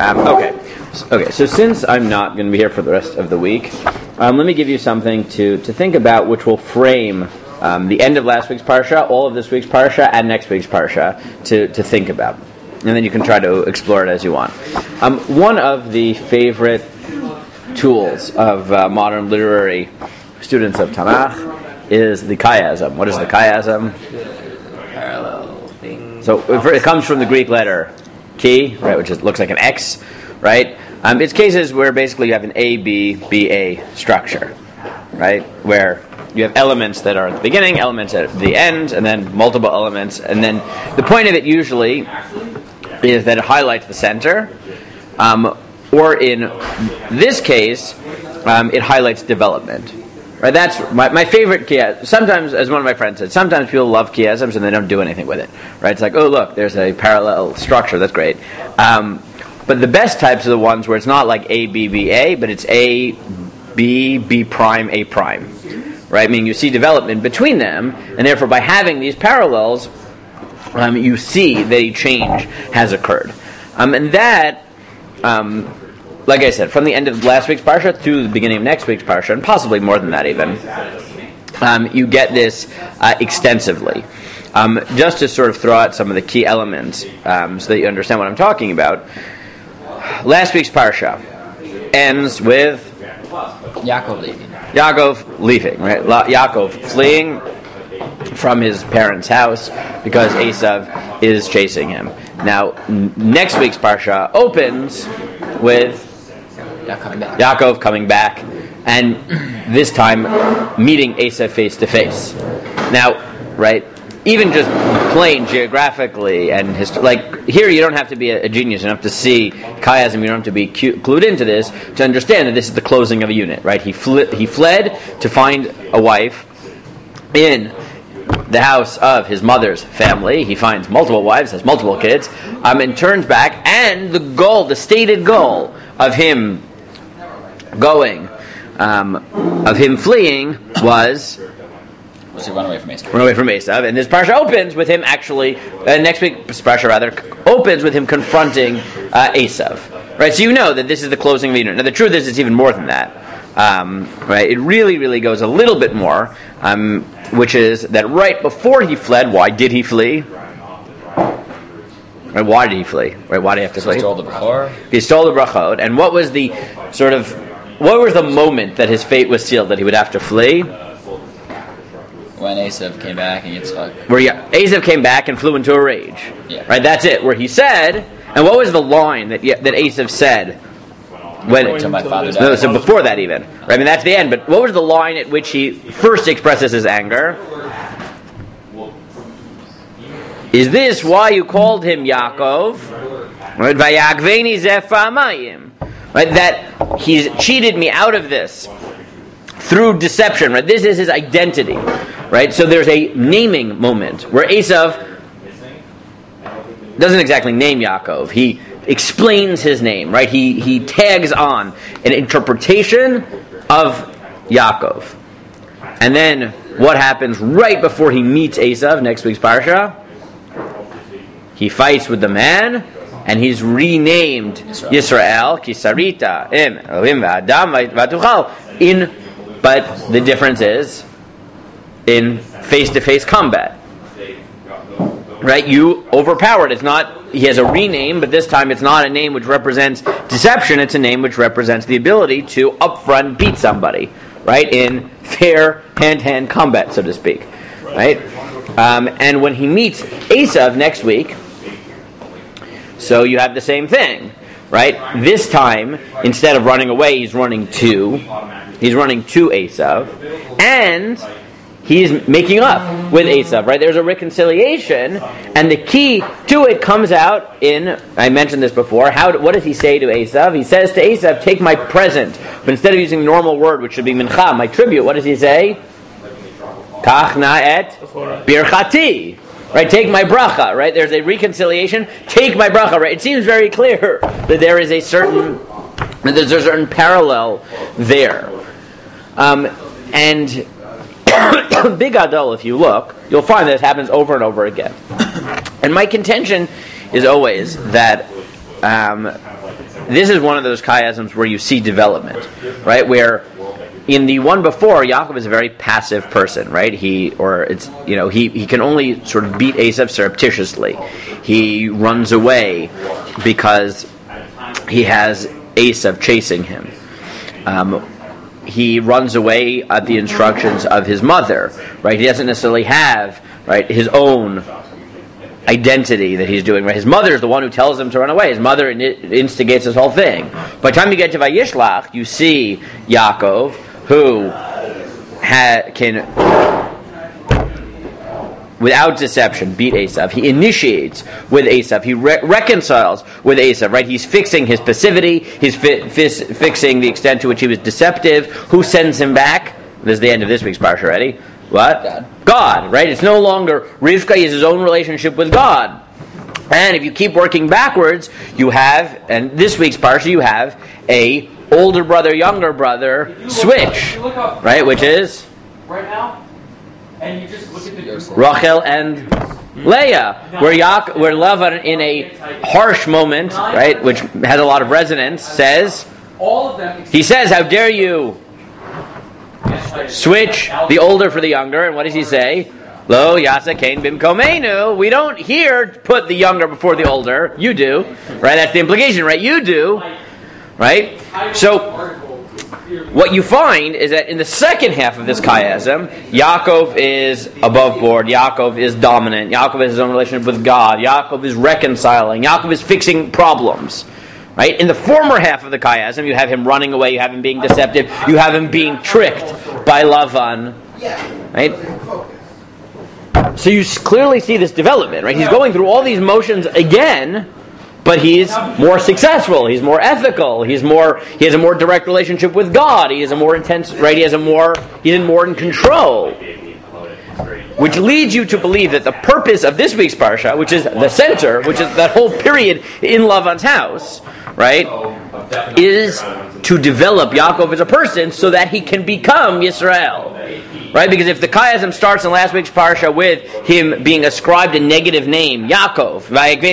Okay. So since I'm not going to be here for the rest of the week, let me give you something to think about, which will frame the end of last week's parsha, all of this week's parsha, and next week's parsha to think about, and then you can try to explore it as you want. One of the favorite tools of modern literary students of Tanakh is the chiasm. What is the chiasm? Parallel things. So it comes from the Greek letter chi, right, which looks like an X, right? It's cases where basically you have an A, B, B, A structure, right, where you have elements that are at the beginning, elements at the end, and then multiple elements, and then the point of it usually is that it highlights the center, or in this case, it highlights development. Right, that's my favorite chiasm. Sometimes, as one of my friends said, sometimes people love chiasms and they don't do anything with it. Right? It's like, oh look, there's a parallel structure. That's great. But the best types are the ones where it's not like A, B, B, A, but it's A, B, B prime, A prime. Right? Meaning you see development between them, and therefore by having these parallels, you see that a change has occurred. And that, like I said, from the end of last week's parsha through the beginning of next week's parsha, and possibly more than that even, you get this extensively. Just to sort of throw out some of the key elements so that you understand what I'm talking about, last week's parsha ends with Yaakov leaving. Yaakov leaving, right? Yaakov fleeing from his parents' house because Esav is chasing him. Now, next week's parsha opens with Yaakov coming back, and this time meeting Esav face to face. Now, right, even just plain geographically and like here, you don't have to be a genius. You don't have to see chiasm. You don't have to be clued into this to understand that this is the closing of a unit. Right? He fled to find a wife in the house of his mother's family. He finds multiple wives, has multiple kids, and turns back. And the stated goal of him going, of him fleeing was he run away from Esav. Run away from Esav. And this parsha opens with him actually, next week's parsha rather, opens with him confronting Esav. Right? So you know that this is the closing of the unit. Now the truth is it's even more than that. Right? It really, really goes a little bit more, which is that right before he fled, why did he flee? Right? Why did he flee? Right? Why did he have to flee? He stole the brachot. He stole the brachot. And what was the moment that his fate was sealed, that he would have to flee? When Esav came back and Yitzchak. Where Esav came back and flew into a rage. Yeah. Right, that's it. Where he said, and what was the line that Esav said? Until my father died. No, so before that even. Right, I mean, that's the end. But what was the line at which he first expresses his anger? Is this why you called him Yaakov? Right, Vayagveni zefamayim. Right, that he's cheated me out of this through deception. Right, this is his identity. Right, so there's a naming moment where Esav doesn't exactly name Yaakov. He explains his name. Right, he tags on an interpretation of Yaakov, and then what happens right before he meets Esav? Next week's parsha, he fights with the man, and he's renamed Yisrael, Kisarita, Im Elohim v'Adam v'Tuchal. But the difference is in face-to-face combat. Right? You overpowered. It's not, he has a rename, but this time it's not a name which represents deception, it's a name which represents the ability to upfront beat somebody. Right? In fair hand-to-hand combat, so to speak. Right? And when he meets Esav next week, so you have the same thing. Right? This time, instead of running away, he's running to Esav, and he's making up with Esav, right? There's a reconciliation, and the key to it comes out in, I mentioned this before, what does he say to Esav? He says to Esav, take my present, but instead of using the normal word, which should be mincha, my tribute, what does he say? Kach na et birchati. Right, take my bracha, right? There's a reconciliation, take my bracha, right? It seems very clear that there's a certain parallel there. And Big Adol, if you look, you'll find that it happens over and over again. And my contention is always that this is one of those chiasms where you see development, right? Where in the one before, Yaakov is a very passive person, right? He can only sort of beat Esav surreptitiously. He runs away because he has Esav chasing him. He runs away at the instructions of his mother, right? He doesn't necessarily have, right, his own identity that he's doing, right? His mother is the one who tells him to run away. His mother instigates this whole thing. By the time you get to Vayishlach, you see Yaakov, who can, without deception, beat Esav. He initiates with Esav. He reconciles with Esav, right? He's fixing his passivity. He's fixing the extent to which he was deceptive. Who sends him back? This is the end of this week's parsha already. What? God, right? It's no longer Rivka is his own relationship with God. And if you keep working backwards, you have, and this week's parsha, you have a older brother, younger brother switch, right? Which is right now, and you just look at the Rachel and Leah, where Lavan, in a harsh moment, right, which has a lot of resonance, says, all of them. He says, "How dare you switch the older for the younger?" And what does he say? Lo yasa kain bimkomenu. We don't here put the younger before the older. You do, right? That's the implication, right? You do, right? So what you find is that in the second half of this chiasm, Yaakov is above board. Yaakov is dominant. Yaakov has his own relationship with God. Yaakov is reconciling. Yaakov is fixing problems. Right? In the former half of the chiasm, you have him running away, you have him being deceptive, you have him being tricked by Lavan. Right? So you clearly see this development, right? He's going through all these motions again, but he's more successful, he's more ethical, he has a more direct relationship with God, he is a more intense, right? He's more in control. Which leads you to believe that the purpose of this week's parsha, which is the center, which is that whole period in Lavan's house, right, is to develop Yaakov as a person so that he can become Yisrael. Right? Because if the chiasm starts in last week's parsha with him being ascribed a negative name, Yaakov,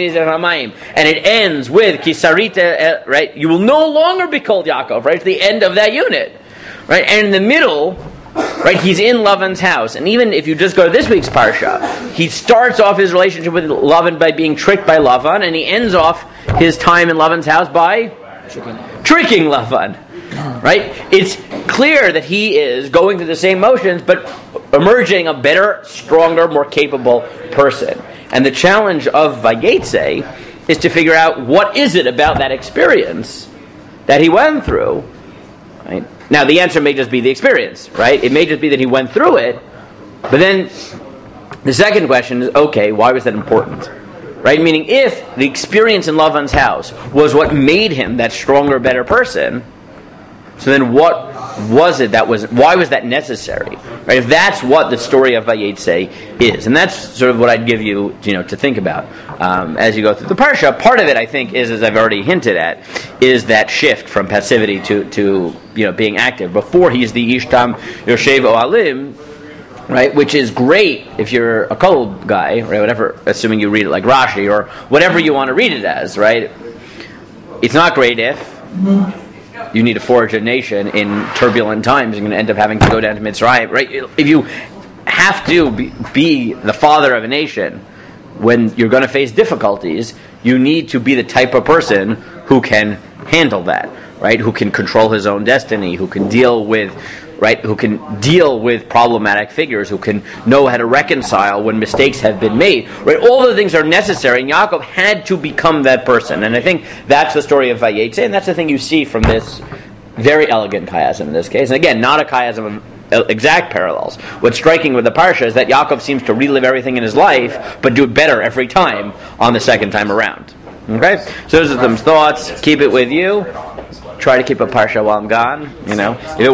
and it ends with Kisarita, right, you will no longer be called Yaakov, right? It's the end of that unit. Right? And in the middle, right, he's in Lavan's house, and even if you just go to this week's parsha, he starts off his relationship with Lavan by being tricked by Lavan, and he ends off his time in Lavan's house by tricking Lavan. Right? It's clear that he is going through the same motions, but emerging a better, stronger, more capable person. And the challenge of Vayetze is to figure out what is it about that experience that he went through. Right? Now, the answer may just be the experience, right? It may just be that he went through it, but then the second question is, okay, why was that important? Right? Meaning, if the experience in Lavan's house was what made him that stronger, better person, so then what was it why was that necessary? Right? If that's what the story of Vayetze is, and that's sort of what I'd give you, to think about as you go through the parsha. Part of it, I think, is, as I've already hinted at, is that shift from passivity to being active. Before he's the Ishtam Yoshev Ohalim, right, which is great if you're a Kol guy, right, whatever, assuming you read it like Rashi, or whatever you want to read it as, right? It's not great if you need to forge a nation in turbulent times. You're going to end up having to go down to Mitzrayim, right? If you have to be the father of a nation when you're going to face difficulties, you need to be the type of person who can handle that, right? Who can control his own destiny, who can deal with problematic figures, who can know how to reconcile when mistakes have been made. Right? All the things are necessary, and Yaakov had to become that person. And I think that's the story of Vayetze, and that's the thing you see from this very elegant chiasm in this case. And again, not a chiasm of exact parallels. What's striking with the parsha is that Yaakov seems to relive everything in his life, but do it better every time on the second time around. Okay? So those are some thoughts. Keep it with you. Try to keep a parsha while I'm gone.